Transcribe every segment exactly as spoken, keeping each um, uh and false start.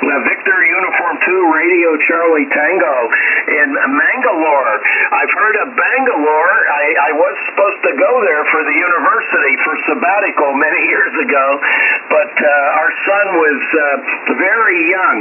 uh, Victor Uniform two Radio Charlie Tango in Mangalore. I've heard of Bangalore. I, I was supposed to go there for the university for sabbatical many years ago, but uh, our son was uh, very young,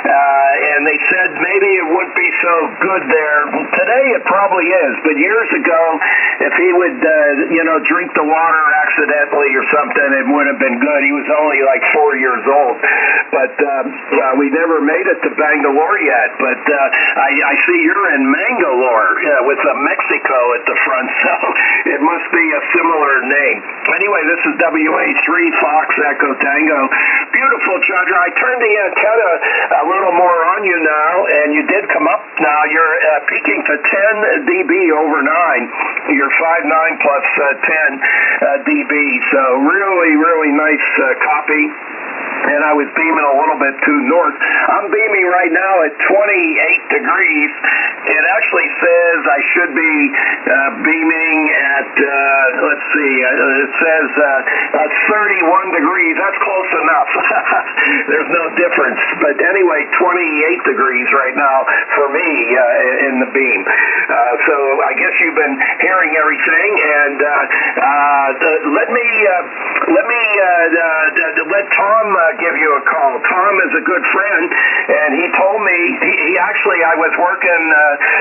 uh, and they said maybe it wouldn't be so good there. Today it probably is, but years ago, if he would, uh, you know, drink the water accidentally or something, it would have been good. He was only like four years old, but uh, uh, we never made it to Bangalore yet. But uh, I, I see you're in Mangalore uh, with a Mexico at the front, so it must be a similar name. Anyway, this is W A three Fox Echo Tango. Beautiful, Chandra. I turned the antenna a little more on you now, and you did come up now. You're uh, peaking to ten D B over nine. You're five nine plus uh, ten uh, D B. So really, really nice uh, copy. And I was beaming a little bit too north. I'm beaming right now at twenty-eight degrees. It actually says I should be uh, beaming at, uh, let's see, uh, it says uh, at thirty-one degrees. That's close enough. There's no difference. But anyway, twenty-eight degrees right now for me uh, in the beam. Uh, so I guess you've been hearing everything. And uh, uh, let me, uh, let me uh, uh, let Tom uh, give you a call. Tom is a good friend, and he told me, he, he actually, I was working uh,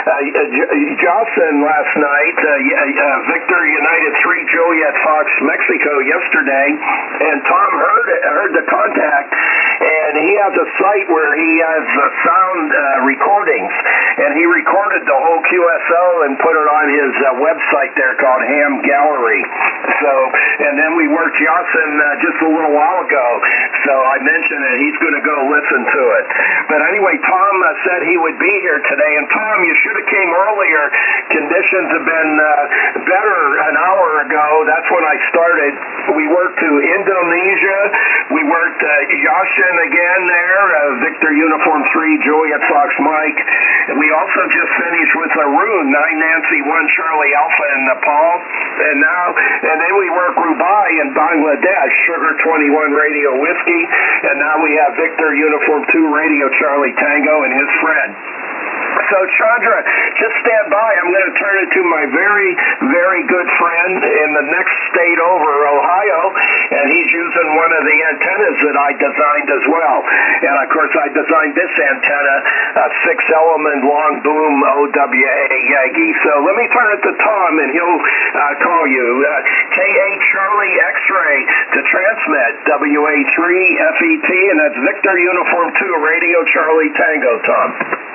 uh, Jocelyn last night, uh, uh, Victor United three Juliet Fox Mexico yesterday, and Tom heard heard the contact, and he has a site where he has uh, sound uh, recordings, and he recorded the whole Q S O and put it on his uh, website there called Ham Gallery. So, and then we worked Jocelyn uh, just a little while ago, so I mentioned it. He's going to go listen to it. But anyway, Tom uh, said he would be here today. And Tom, you should have came earlier. Conditions have been uh, better an hour ago. That's when I started. We worked to Indonesia. We worked uh, Yashin again there, uh, Victor Uniform three, Juliet Fox Mike. And we also just finished with Arun, nine Nancy one Charlie Alpha in Nepal. And now, and then we work Rubai in Bangladesh, Sugar twenty-one Radio Whiskey. And now we have Victor Uniform two Radio Charlie Tango and his friend. So, Chandra, just stand by. I'm going to turn it to my very, very good friend in the next state over, Ohio, and he's using one of the antennas that I designed as well. And, of course, I designed this antenna, a six-element long boom O W A Yagi. So let me turn it to Tom, and he'll uh, call you. Uh, K A Charlie X-Ray to transmit, W A three F E T, and that's Victor Uniform two Radio Charlie Tango, Tom.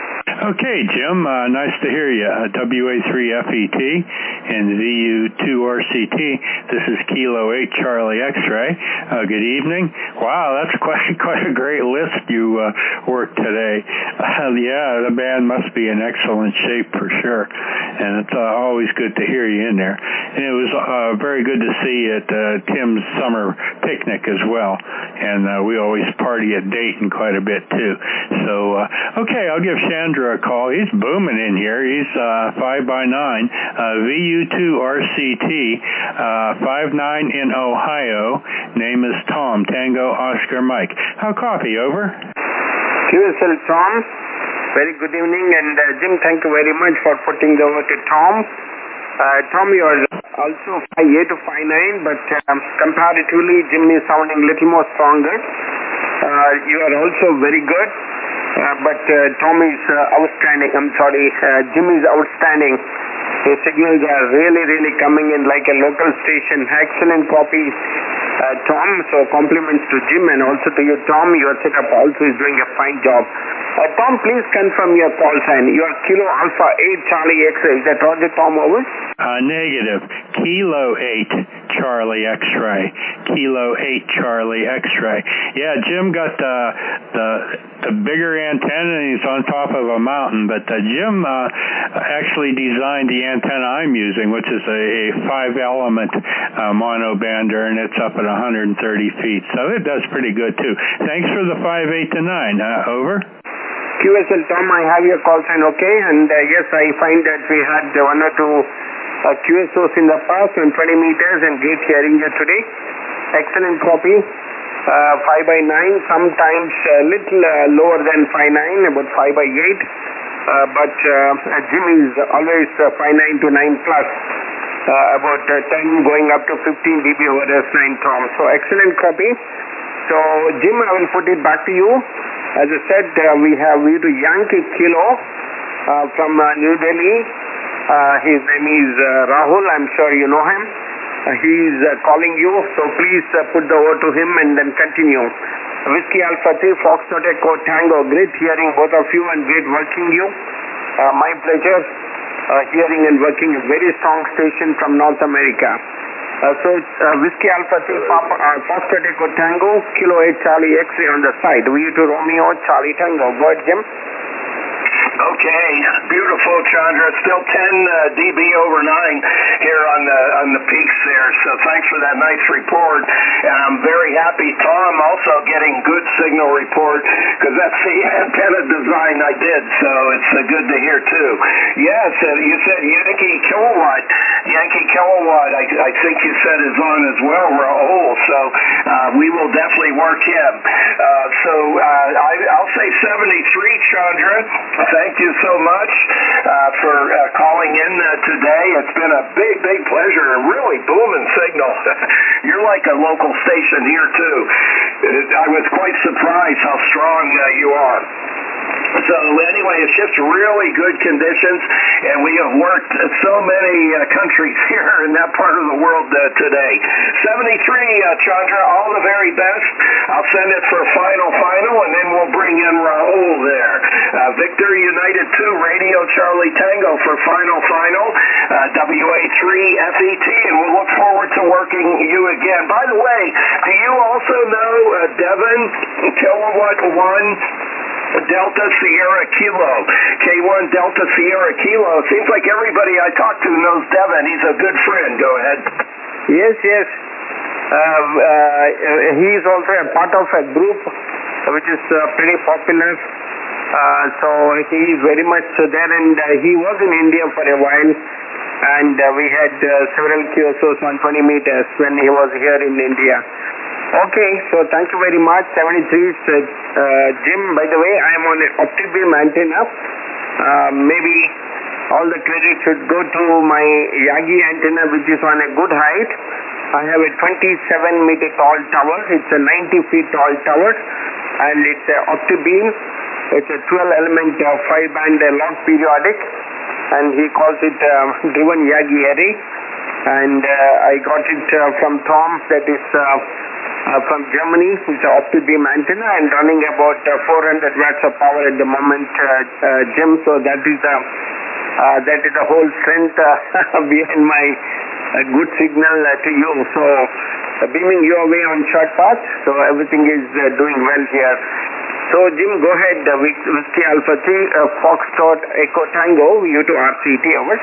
Okay, Jim, uh, nice to hear you. Uh, W A three F E T and V U two R C T. This is Kilo eight Charlie X-Ray. Uh, good evening. Wow, that's quite quite a great list you uh, worked today. Uh, yeah, the band must be in excellent shape for sure, and it's uh, always good to hear you in there. And it was uh, very good to see you at uh, Tim's summer picnic as well, and uh, we always party at Dayton quite a bit too. So, uh, okay, I'll give Chandra a call. He's booming in here. He's uh, five by nine, uh, V U two R C T, uh, five nine in Ohio. Name is Tom, Tango Oscar Mike. How copy, over? Q S L Tom, very good evening, and uh, Jim, thank you very much for putting the over to Tom. Uh, Tom, you are also five eight to five nine, but um, comparatively, Jim is sounding a little more stronger. Uh, you are also very good. Uh, but uh, Tom is uh, outstanding. I'm sorry, uh, Jim is outstanding. His signals are really, really coming in like a local station. Excellent copy, uh, Tom. So compliments to Jim and also to you, Tom. Your setup also is doing a fine job. Uh, Tom, please confirm your call sign. You are Kilo Alpha eight Charlie X-Ray. Is that Roger, Tom, over? Uh, negative. Kilo eight Charlie X-Ray. Kilo eight Charlie X-Ray. Yeah, Jim got the the, the bigger antenna, and he's on top of a mountain. But uh, Jim uh, actually designed the antenna I'm using, which is a, a five-element uh, monobander, and it's up at one hundred thirty feet. So it does pretty good, too. Thanks for the five eight to nine. Uh, over? Q S L Tom, I have your call sign, okay? And uh, yes, I find that we had uh, one or two uh, Q S Os in the past on twenty meters and great hearing you today. Excellent copy. uh, five by nine, sometimes a little uh, lower than five nine, about five by eight. Uh, but uh, Jim is always uh, five nine to nine plus, uh, about uh, ten going up to fifteen dB over S nine, Tom. So excellent copy. So Jim, I will put it back to you. As I said, uh, we have we to Yankee Kilo uh, from uh, New Delhi. Uh, his name is uh, Rahul. I'm sure you know him. Uh, he is uh, calling you, so please uh, put the over to him and then continue. Whiskey Alpha three, Foxtrot Echo Tango. Great hearing both of you and great working you. Uh, my pleasure. Uh, hearing and working a very strong station from North America. Uh, so it's uh, Whiskey Alpha three, Papa, uh, Foxtrot Echo Tango, Kilo eight Charlie X-ray on the side. V to Romeo, Charlie Tango. Go ahead, Jim. Okay, beautiful, Chandra. Still ten uh, dB over nine here on the on the peaks there. So thanks for that nice report. And I'm very happy, Tom, also getting good signal report because that's the antenna design I did. So it's uh, good to hear too. Yes, uh, you said Yankee Kilowatt. Yankee Kilowatt, I, I think you said is on as well, Rahul. So uh, we will definitely work him. Uh, so uh, I, I'll say seventy-three, Chandra. Thank you so much uh, for uh, calling in uh, today. It's been a big, big pleasure and really booming signal. You're like a local station here too. I was quite surprised how strong uh, you are. So anyway, it's just really good conditions, and we have worked so many uh, countries here in that part of the world uh, today. seventy-three, uh, Chandra, all the very best. I'll send it for final, final, and then we'll bring in Rahul there. Uh, Victor United two, Radio Charlie Tango for final, final, uh, W A three F E T, and we'll look forward to working you again. By the way, do you also know uh, Devin, Kilowatt one, Delta Sierra Kilo, K one Delta Sierra Kilo? It seems like everybody I talk to knows Devin. He's a good friend. Go ahead. Yes, yes. Uh, uh, he is also a part of a group which is uh, pretty popular. Uh, so he is very much there, and uh, he was in India for a while, and uh, we had uh, several Q S Os on twenty meters when he was here in India. Okay, so thank you very much. seventy-three, uh, uh, Jim. By the way, I am on an OptiBeam antenna. Uh, maybe all the credit should go to my Yagi antenna, which is on a good height. I have a twenty-seven meter tall tower. It's a ninety feet tall tower, and it's a OptiBeam. It's a twelve element uh, five band uh, log periodic, and he calls it uh, driven Yagi array. And uh, I got it uh, from Tom, that is uh, uh, from Germany. It's an OptiBeam antenna and running about uh, four hundred watts of power at the moment, uh, uh, Jim. So that is the uh, that is the whole strength uh, behind my uh, good signal uh, to you. So uh, beaming your way on short path. So everything is uh, doing well here. So Jim, go ahead. Uh, Whiskey Alpha three, uh, Foxtrot Echo Tango, you to R C T, over.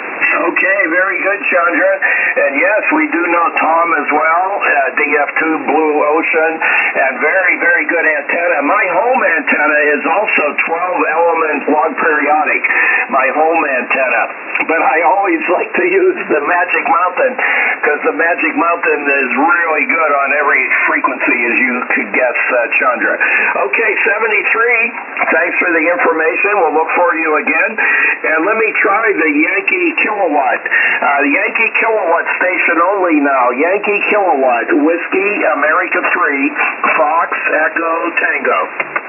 Okay, very good, Chandra. And yes, we do know Tom as well, uh, D F two Blue Ocean, and very, very good antenna. My home antenna is also twelve element log periodic, my home antenna. But I always like to use the Magic Mountain because the Magic Mountain is really good on every frequency, as you could guess, uh, Chandra. Okay, seventy-three, thanks for the information. We'll look for you again. And let me try the Yankee Kilowatt. Uh, the Yankee Kilowatt station only now. Yankee Kilowatt, Whiskey America three, Fox Echo Tango.